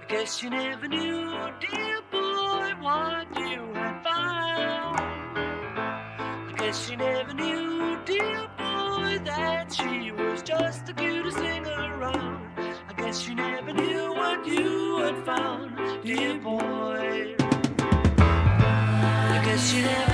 Guess you never knew, dear boy, what you had found. I guess you never knew, dear boy, that she was just the cutest thing around. I guess you never knew what you had found, dear boy. I guess you never